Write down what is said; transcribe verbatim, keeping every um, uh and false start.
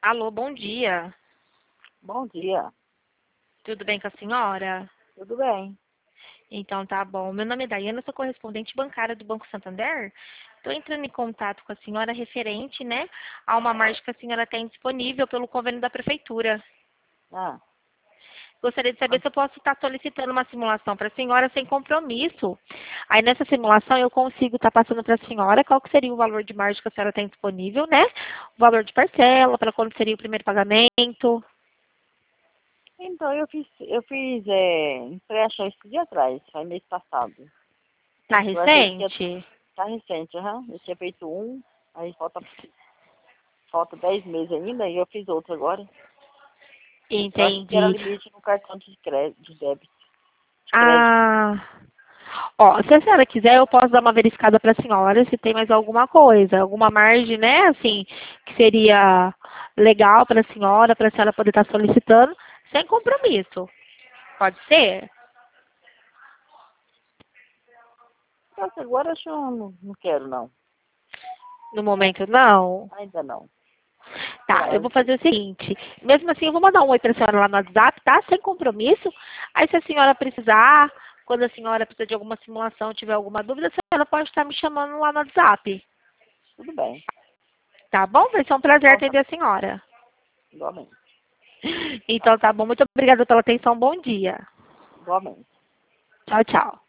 Alô, bom dia. Bom dia. Tudo bem com a senhora? Tudo bem? Então tá bom. Meu nome é Daiana, sou correspondente bancária do Banco Santander. Estou entrando em contato com a senhora referente, né, a uma margem que a senhora tem disponível pelo convênio da prefeitura. Ah, Gostaria de saber ah, se eu posso estar solicitando uma simulação para a senhora sem compromisso. Aí nessa simulação eu consigo estar passando para a senhora qual que seria o valor de margem que a senhora tem disponível, né? O valor de parcela, para quando seria o primeiro pagamento. então eu fiz, eu fiz é, empréstimo esse dia atrás, foi mês passado. Tá Eu achei que ia, recente? tá recente, aham. Eu tinha feito um, aí falta, falta dez meses ainda, e eu fiz outro agora. Eu achei que era Entendi. limite no cartão de crédito, de débito, de crédito. Ah, ó, se a senhora quiser, eu posso dar uma verificada para a senhora se tem mais alguma coisa, alguma margem, né, assim, que seria legal para a senhora, para a senhora poder estar solicitando, sem compromisso. Pode ser? Nossa, agora acho que eu não, não quero não. No momento, não. Ainda não. Tá, eu Esperar. vou fazer o seguinte. Mesmo assim, eu vou mandar um oi para a senhora lá no WhatsApp, tá? Sem compromisso. Aí, se a senhora precisar, quando a senhora precisa de alguma simulação, tiver alguma dúvida, a senhora pode estar me chamando lá no WhatsApp. Tudo bem. Tá bom? Vai ser um prazer Então tá, atender a senhora. igualmente. Então, tá bom. Muito obrigada pela atenção. Bom dia. Igualmente. Tchau, tchau.